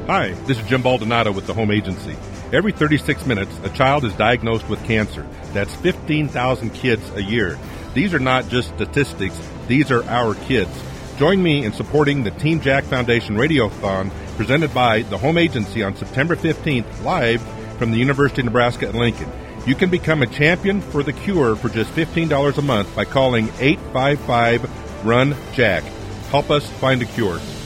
Hi, this is Jim Baldonado with the Home Agency. Every 36 minutes, a child is diagnosed with cancer. That's 15,000 kids a year. These are not just statistics, these are our kids. Join me in supporting the Team Jack Foundation Radiothon presented by the Home Agency on September 15th, live from the University of Nebraska at Lincoln. You can become a champion for the cure for just $15 a month by calling 855-RUN-JACK. Help us find a cure.